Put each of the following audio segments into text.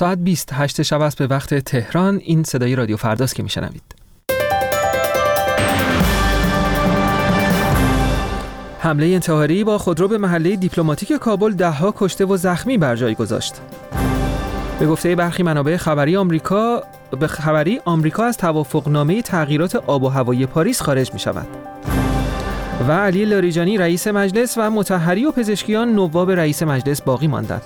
ساعت 28 شب است به وقت تهران. این صدای رادیو فرداست که میشنوید. حمله انتحاری با خودرو به محله دیپلماتیک کابل 10 کشته و زخمی بر جای گذاشت. به گفته برخی منابع خبری آمریکا از توافقنامه تغییرات آب و هوایی پاریس خارج می شود. و علی لاریجانی رئیس مجلس و مطهری و پزشکیان نواب رئیس مجلس باقی ماندند.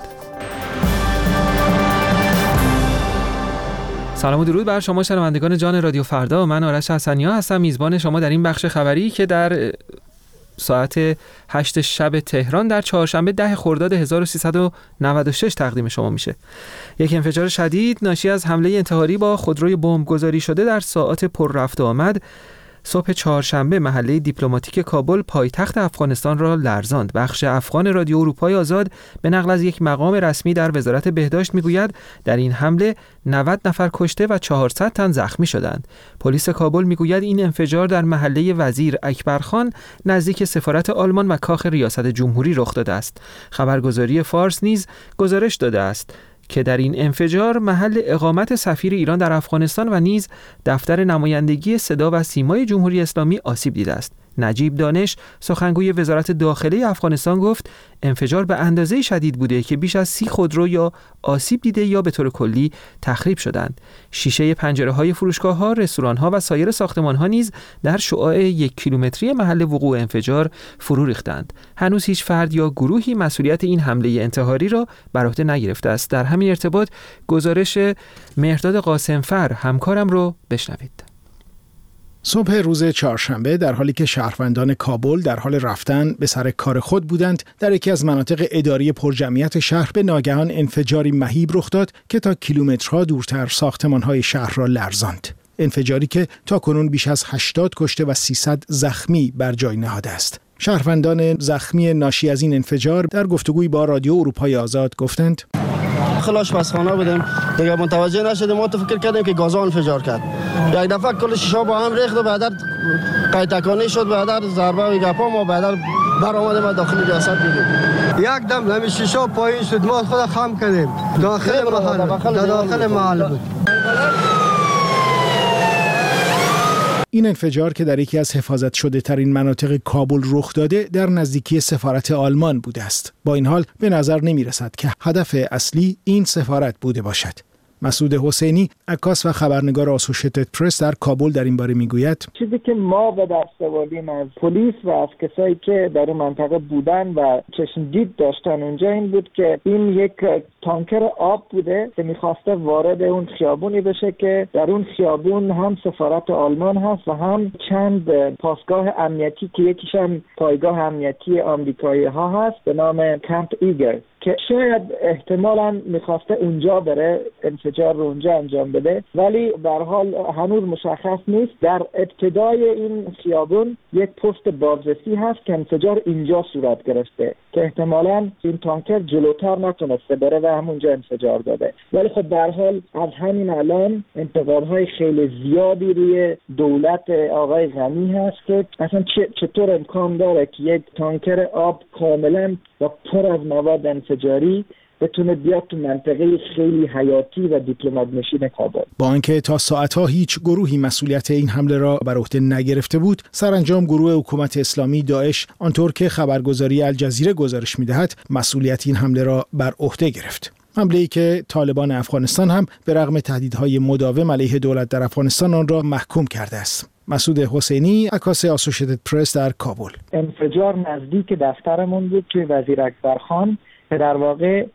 سلام و درود بر شما شنوندگان جان رادیو فردا. من آرش حسنی‌ها هستم، میزبان شما در این بخش خبری که در ساعت 8 شب تهران در چهارشنبه 10 خرداد 1396 تقدیم شما میشه. یک انفجار شدید ناشی از حمله انتحاری با خودروی بمبگذاری شده در ساعات پر رفت و آمد صبح چهارشنبه محله دیپلماتیک کابل پایتخت افغانستان را لرزاند. بخش افغان رادیو اروپای آزاد به نقل از یک مقام رسمی در وزارت بهداشت میگوید در این حمله 90 نفر کشته و 400 تن زخمی شدند. پلیس کابل میگوید این انفجار در محله وزیر اکبرخان نزدیک سفارت آلمان و کاخ ریاست جمهوری رخ داده است. خبرگزاری فارس نیز گزارش داده است که در این انفجار محل اقامت سفیر ایران در افغانستان و نیز دفتر نمایندگی صدا و سیمای جمهوری اسلامی آسیب دیده است. نجیب دانش سخنگوی وزارت داخله افغانستان گفت انفجار به اندازه شدید بوده که بیش از 30 خودرو یا آسیب دیده یا به طور کلی تخریب شدند. شیشه پنجره‌های فروشگاه‌ها، رستوران‌ها و سایر ساختمان‌ها نیز در شعاع 1 کیلومتری محل وقوع انفجار فرو ریختند. هنوز هیچ فرد یا گروهی مسئولیت این حمله انتحاری را بر عهده نگرفته است. در همین ارتباط گزارش مهرداد قاسمفر همکارم رو بشنوید. صبح روز چهارشنبه در حالی که شهروندان کابل در حال رفتن به سر کار خود بودند، در یکی از مناطق اداری پرجمعیت شهر به ناگهان انفجاری مهیب رخ داد که تا کیلومترها دورتر ساختمان‌های شهر را لرزاند. انفجاری که تاکنون بیش از 80 کشته و 300 زخمی بر جای نهاده است. شهروندان زخمی ناشی از این انفجار در گفتگوی با رادیو اروپای آزاد گفتند: خلاص آشپزخانه بودیم دیگه متوجه نشدیم، ما تو فکر کردیم که گازا انفجار کرد. یک دفعه کل شیشه با هم ریخت و بعد قیتکانی شد، بعد ضربه و گپا ما بعد برآمدیم داخل ریاست دیدیم. یک دم همین شیشه پایین شد، ما خود خم کردیم داخل محل بود. این انفجار که در یکی از حفاظت شده ترین مناطق کابل رخ داده در نزدیکی سفارت آلمان بوده است. با این حال به نظر نمی رسد که هدف اصلی این سفارت بوده باشد. مسعود حسینی، عکاس و خبرنگار آسوشیتد پرس در کابل در این باره میگوید: چیزی که ما به دست آوردیم از پلیس و از کسایی که در اون منطقه بودن و چشم دید داشتن اونجا این بود که این یک تانکر آب بوده که میخواسته وارد اون خیابونی بشه که در اون خیابون هم سفارت آلمان هست و هم چند پاسگاه امنیتی که یکیش هم پایگاه امنیتی آمریکایی ها هست به نام کمپ ایگر که شاید احتمالاً میخواسته اونجا بره انفجار رو اونجا انجام بده، ولی به هر حال هنوز مشخص نیست. در ابتدای این خیابون یک پست بازرسی هست که انفجار اینجا صورت گرفته که احتمالاً این تانکر جلوتر نتونسته بره و همونجا انفجار داده. ولی خب به هر حال از همین الان انتقادهای خیلی زیادی روی دولت آقای غنی هست که اصلا چطور امکان داره که یک تانکر آب کاملاً و پر از مواد انفجاری بتونه بیاد تو منطقه خیلی حیاتی و دیپلمات نشین کابل. با اینکه تا ساعتها هیچ گروهی مسئولیت این حمله را بر عهده نگرفته بود، سرانجام گروه حکومت اسلامی داعش آنطور که خبرگزاری الجزیره گزارش می‌دهد مسئولیت این حمله را بر عهده گرفت. حمله‌ای که طالبان افغانستان هم به رغم تهدیدهای مداوم علیه دولت در افغانستان آن را محکوم کرده است. مسعود حسینی، عکاس آسوشیتد پرس در کابل: انفجار نزدیک دفترمون بود توی وزیر اکبرخان که در واقع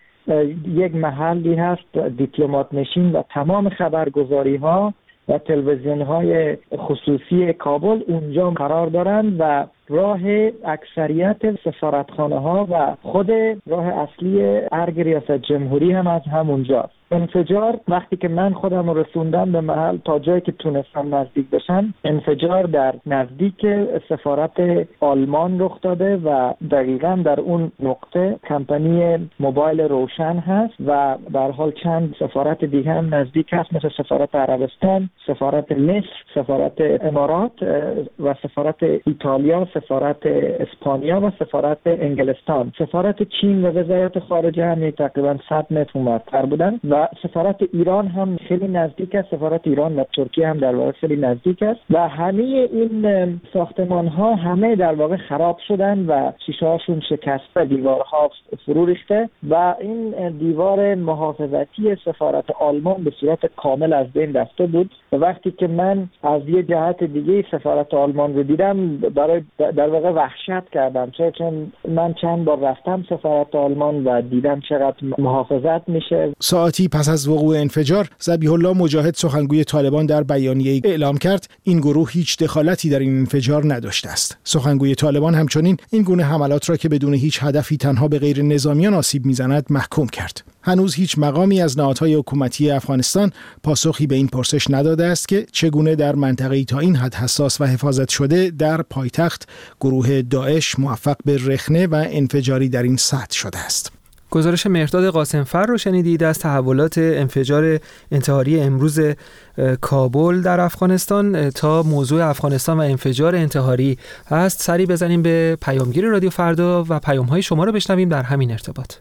یک محلی هست دیپلمات نشین و تمام خبرگزاری‌ها و تلویزیون‌های خصوصی کابل اونجا قرار دارند و راه اکثریت سفارتخانه‌ها و خود راه اصلی ارگ ریاست جمهوری هم از همونجاست. انفجار وقتی که من خودم رسوندم به محل تا جایی که تونستم نزدیک بشم، انفجار در نزدیک سفارت آلمان رخ داده و دقیقاً در اون نقطه کمپانی موبایل روشن هست و به هر حال چند سفارت دیگه هم نزدیک هست مثل سفارت عربستان، سفارت مصر، سفارت امارات و سفارت ایتالیا، سفارت اسپانیا و سفارت انگلستان. سفارت چین و وزارت خارجه هم تقریباً 100 متر اونورتر بودن و و سفارت ایران هم خیلی نزدیک است. سفارت ایران و ترکیه هم در واقع خیلی نزدیک است و همه این ساختمان ها همه در واقع خراب شدن و شیشه هاشون شکسته، دیوارها فرو ریخته و این دیوار محافظتی سفارت آلمان به صورت کامل از بین رفته بود. و وقتی که من از یه جهت دیگه سفارت آلمان رو دیدم در واقع وحشت کردم، چون من چند بار رفتم سفارت آلمان و دیدم چقدر محافظت میشه. ساعتی پس از وقوع انفجار، ذبیح الله مجاهد سخنگوی طالبان در بیانیه‌ای اعلام کرد این گروه هیچ دخالتی در این انفجار نداشته است. سخنگوی طالبان همچنین این گونه حملات را که بدون هیچ هدفی تنها به غیر نظامیان آسیب میزند محکوم کرد. هنوز هیچ مقامی از نهادهای حکومتی افغانستان پاسخی به این پرسش نداده است که چگونه در منطقه‌ای تا این حد حساس و حفاظت شده در پایتخت گروه داعش موفق به رخنه و انفجاری در این سطح شده است. گزارش مهرداد قاسمفر رو شنیدید از تحولات انفجار انتحاری امروز کابل در افغانستان. تا موضوع افغانستان و انفجار انتحاری هست، سری بزنیم به پیامگیر رادیو فردا و پیام‌های شما رو بشنویم در همین ارتباط.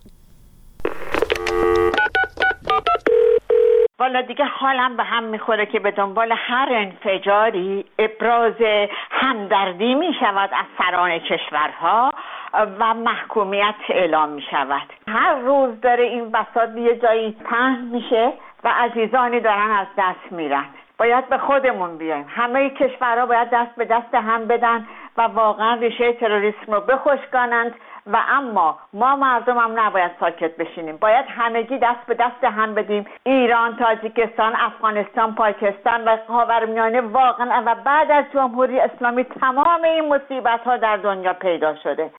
والا دیگه حالم به هم میخوره که به دنبال هر انفجاری ابراز همدردی میشود از سران کشورها و محکومیت اعلام میشود. هر روز داره این بساط یه جایی پهن میشه و عزیزانی دارن از دست میرن. باید به خودمون بیایم. همه کشورها باید دست به دست هم بدن و واقعا ریشه تروریسم رو بخشکانند و اما ما مردم هم نباید ساکت بشینیم. باید همگی دست به دست هم بدیم. ایران، تاجیکستان، افغانستان، پاکستان و خاورمیانه واقعا و بعد از جمهوری اسلامی تمام این مصیبت ها در دنیا پیدا شده.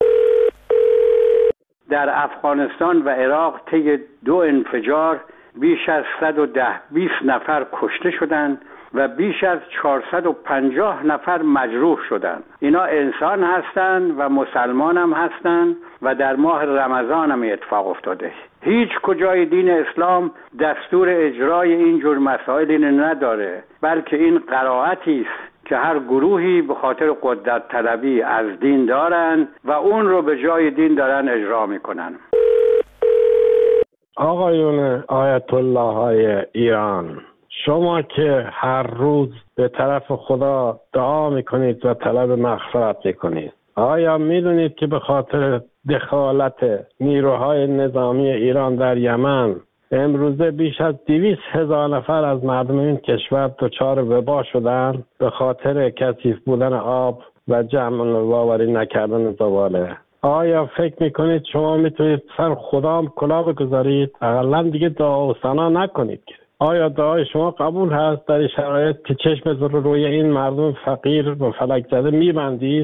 در افغانستان و عراق طی 2 انفجار بیش از 110-120 نفر کشته شدند و بیش از 450 نفر مجروح شدند. اینا انسان هستند و مسلمان هم هستند و در ماه رمضان هم اتفاق افتاده. هیچ کجای دین اسلام دستور اجرای این جور مسائل نداره، بلکه این قرائتی است که هر گروهی به خاطر قدرت طلبی از دین دارن و اون رو به جای دین دارن اجرا میکنن. آقایون آیت الله های ایران، شما که هر روز به طرف خدا دعا میکنید و طلب مغفرت میکنید، آیا میدونید که به خاطر دخالت نیروهای نظامی ایران در یمن امروزه بیش از 200,000 نفر از مردم این کشور دچار وبا شدن به خاطر کثیف بودن آب و جمع آوری نکردن زباله؟ آیا فکر میکنید شما میتونید سر خدا کلاه بگذارید؟ اقلا دیگه دعا و ثنا نکنید. آیا دعای شما قبول هست در این شرایط که چشم روی این مردم فقیر و فلک زده میبندید؟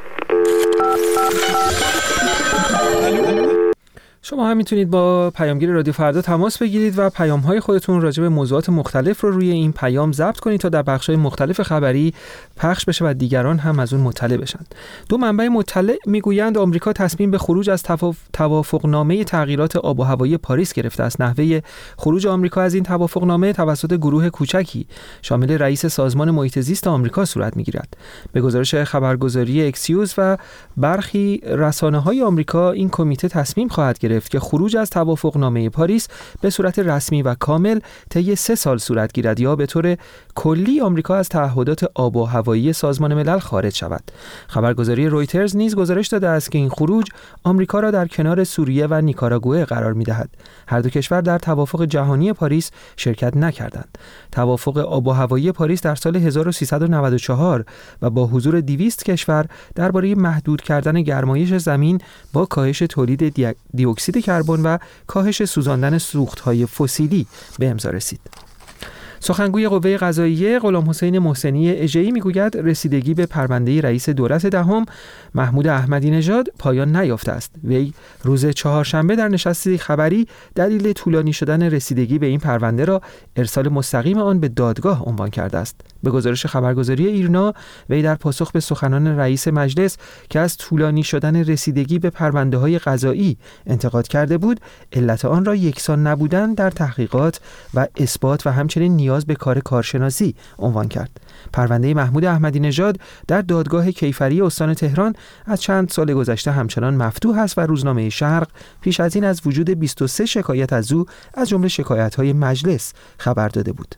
شما هم میتونید با پیامگیر رادیو فردا تماس بگیرید و پیام‌های خودتون راجع به موضوعات مختلف رو روی این پیام ضبط کنید تا در بخش‌های مختلف خبری پخش بشه و دیگران هم از اون مطلع بشن. 2 منبع مطلع میگویند آمریکا تصمیم به خروج از توافقنامه تغییرات آب و هوایی پاریس گرفته است. نحوه خروج آمریکا از این توافقنامه توسط گروه کوچکی شامل رئیس سازمان محیط زیست آمریکا صورت میگیرد. به گزارش خبرگزاری اکسیوز و برخی رسانه‌های آمریکا، این کمیته تصمیم خواهد گرفت که خروج از توافقنامه پاریس به صورت رسمی و کامل طی 3 سال صورت گیرد یا به طور کلی آمریکا از تعهدات آب و هوایی سازمان ملل خارج شود. خبرگزاری رویترز نیز گزارش داده است که این خروج آمریکا را در کنار سوریه و نیکاراگوئه قرار می‌دهد. هر دو کشور در توافق جهانی پاریس شرکت نکردند. توافق آب و هوایی پاریس در سال 1394 و با حضور 200 کشور درباره محدود کردن گرمایش زمین با کاهش تولید دیوکسید کربن و کاهش سوزاندن سوخت‌های فسیلی به امضا رسید. سخنگوی قوه قضاییه غلامحسین محسنی اژه‌ای میگوید رسیدگی به پرونده رئیس دولت دهم محمود احمدی نژاد پایان نیافته است. وی روز چهارشنبه در نشستی خبری دلیل طولانی شدن رسیدگی به این پرونده را ارسال مستقیم آن به دادگاه عنوان کرده است. به گزارش خبرگزاری ایرنا، وی در پاسخ به سخنان رئیس مجلس که از طولانی شدن رسیدگی به پرونده‌های قضایی انتقاد کرده بود، علت آن را یکسان نبودن در تحقیقات و اثبات و همچنین نیاز نیاز به کار کارشناسی عنوان کرد. پرونده محمود احمدی نژاد در دادگاه کیفری استان تهران از چند سال گذشته همچنان مفتوح است و روزنامه شرق پیش از این از وجود 23 شکایت از او از جمله شکایت‌های مجلس خبر داده بود.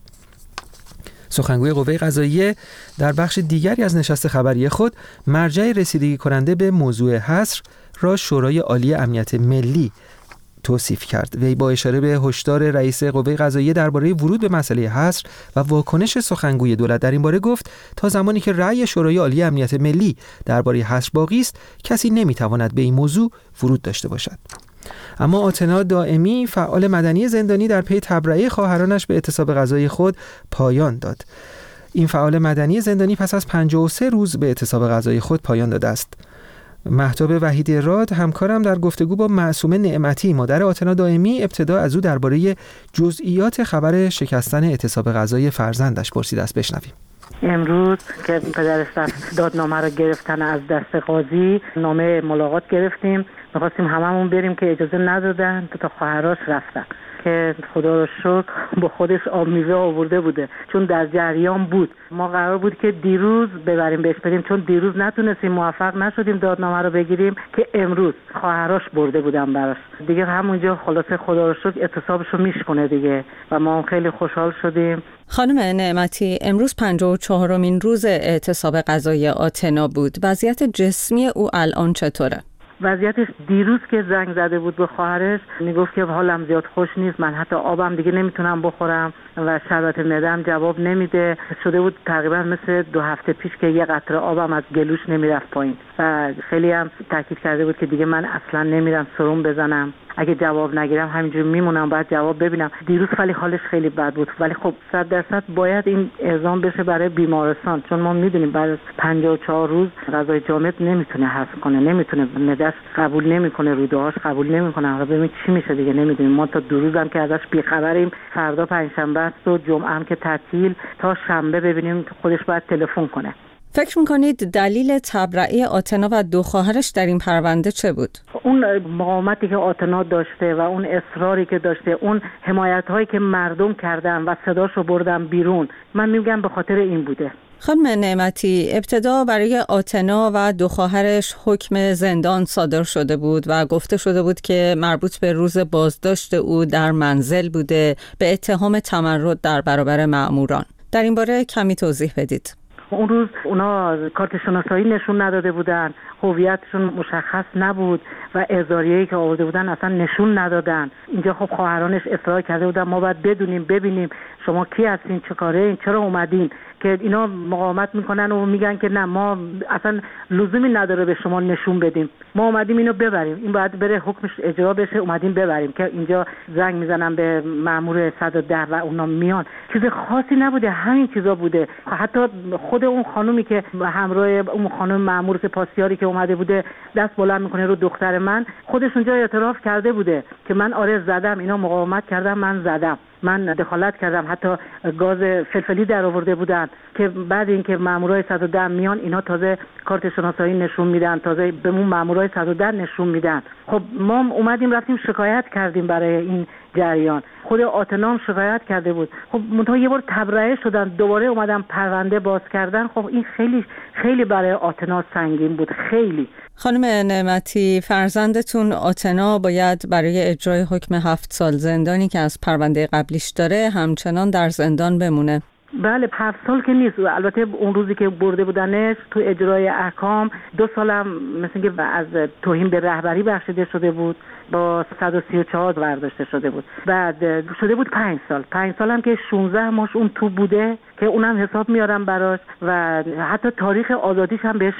سخنگوی قوه قضاییه در بخش دیگری از نشست خبری خود مرجع رسیدگی کننده به موضوع حصر را شورای عالی امنیت ملی توصیف کرد. وی با اشاره به هشدار رئیس قوه قضاییه درباره ورود به مسئله حصر و واکنش سخنگوی دولت در این باره گفت تا زمانی که رأی شورای عالی امنیت ملی درباره حصر باقی است کسی نمیتواند به این موضوع ورود داشته باشد. اما آتنا دائمی فعال مدنی زندانی در پی تبرئه خواهرانش به اعتصاب غذایی خود پایان داد. این فعال مدنی زندانی پس از 53 روز به اعتصاب غذایی خود پایان داده است. مهتاب وحیدی راد همکارم در گفتگو با معصومه نعمتی مادر آتنا دائمی ابتدا از او درباره جزئیات خبر شکستن اعتصاب غذایی فرزندش پرسیده است. بشنویم. امروز که پدرش دادنامه رو گرفتن از دست قاضی، نامه ملاقات گرفتیم، می‌خواستیم هممون بریم که اجازه ندادن تا خواهرش رفتن که خدا رو شکر با خودش آب میوه آورده بوده چون در جریان بود. ما قرار بود که دیروز ببریم بهش بدیم، چون دیروز نتونستیم موفق نشدیم دادنامه رو بگیریم که امروز خواهرش برده بودن براش دیگه. همونجا خلاصه خدا رو شکر اعتصابش رو میشکنه دیگه و ما خیلی خوشحال شدیم. خانم نعمتی، امروز 54مین روز اعتصاب غذایی آتنا بود. وضعیت جسمی او الان چطوره؟ وضعیتش دیروز که زنگ زده بود به خواهرش میگفت که حالم زیاد خوش نیست، من حتی آبم دیگه نمیتونم بخورم و شربت معده‌ام جواب نمیده. شده بود تقریبا مثل 2 هفته پیش که یه قطره آبم از گلوش نمیرفت پایین و خیلی هم تاکید کرده بود که دیگه من اصلا نمیرم سرم بزنم، اگه جواب نگیرم همینجوری میمونم باید جواب ببینم. دیروز ولی حالش خیلی بد بود، ولی خب 100% باید این اعزام بشه برای بیمارستان، چون ما میدونیم بعد از 54 روز غذای جامد نمیتونه هضم کنه، نمیتونه، معده‌اش قبول نمیکنه، روده‌هاش قبول نمیکنه. حالا ببین چی میشه دیگه نمیدونیم. ما تا 2 روزم که ازش بیخبریم، فردا پنجشنبه است و جمعه هم که تعطیل، تا شنبه ببینیم که خودش باید تلفن کنه. فکر میکنید دلیل تبرئه آتنا و 2 خواهرش در این پرونده چه بود؟ اون مقاومتی که آتنا داشته و اون اصراری که داشته، اون حمایت‌هایی که مردم کردن و صداشو بردن بیرون، من میگم به خاطر این بوده. خانم نعمتی، ابتدا برای آتنا و 2 خواهرش حکم زندان صادر شده بود و گفته شده بود که مربوط به روز بازداشت او در منزل بوده به اتهام تمرد در برابر مأموران. در این باره کمی توضیح بدید. اون روز اونا کارت شناسایی نشون نداده بودن، هویتشون مشخص نبود و اعزاریه‌ای که آورده بودن اصلا نشون ندادن. اینجا خب خواهرانش اصرار کرده بودن ما باید بدونیم، ببینیم شما کی هستین، چه کاره این، چرا اومدین، که اینا مقاومت میکنن و میگن که نه ما اصلا لزومی نداره به شما نشون بدیم، ما اومدیم اینو ببریم، این باید بره حکمش اجرا بشه، اومدیم ببریم. که اینجا زنگ میزنن به مأمور 110 و اونا میان. چیز خاصی نبوده، همین چیزا بوده. حتی خود اون خانومی که همراه اون خانم مأمور که پاسیاری که اومده بوده دست بلند میکنه رو دختر من، خودش اونجا اعتراف کرده بوده که من آره زدم، اینا مقاومت کردم، من زدم، من دخالت کردم. حتی گاز فلفلی در آورده بودن که بعد اینکه مامورای 110 میان اینا تازه کارت شناسایی نشون میدن، تازه به اون مامورای 110 نشون میدن. خب ما اومدیم رفتیم شکایت کردیم برای این جریان. خود آتنا شکایت کرده بود. خب منتها یه بار تبرئه شدن، دوباره اومدن پرونده باز کردن. خب این خیلی خیلی برای آتنا سنگین بود، خیلی. خانم نعمتی، فرزندتون آتنا باید برای اجرای حکم 7 سال زندانی که از پرونده قبلیش داره همچنان در زندان بمونه. بله 7 سال که نیست، البته اون روزی که برده بودنش تو اجرای احکام 2 سالم مثل که از توهین به رهبری بخشیده شده بود، با 134 برداشته شده بود. بعد شده بود 5 سال. 5 سال هم که 16 ماش اون تو بوده که اونم حساب میارم براش و حتی تاریخ آزادیش هم بهش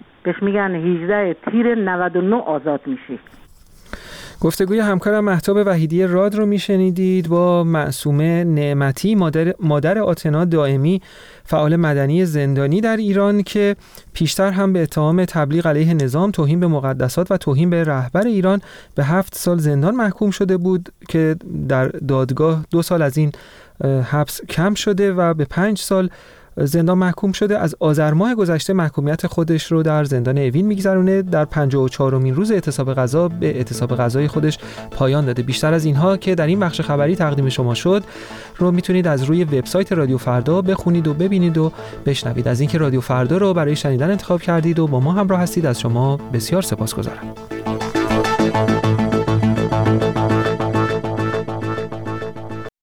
میگن 18 تیر 99 آزاد میشی. گفتگوی همکارم مهتاب وحیدی راد رو میشنیدید با معصومه نعمتی مادر آتنا دائمی، فعال مدنی زندانی در ایران که پیشتر هم به اتهام تبلیغ علیه نظام، توهین به مقدسات و توهین به رهبر ایران به 7 سال زندان محکوم شده بود که در دادگاه 2 سال از این حبس کم شده و به 5 سال زندان محکوم شده. از آذر ماه گذشته محکومیت خودش رو در زندان اوین میگذرونه. در 54مین روز اعتصاب غذا به اعتصاب غذای خودش پایان داده. بیشتر از اینها که در این بخش خبری تقدیم شما شد رو میتونید از روی وبسایت رادیو فردا بخونید و ببینید و بشنوید. از اینکه رادیو فردا رو برای شنیدن انتخاب کردید و با ما همراه هستید از شما بسیار سپاسگزارم.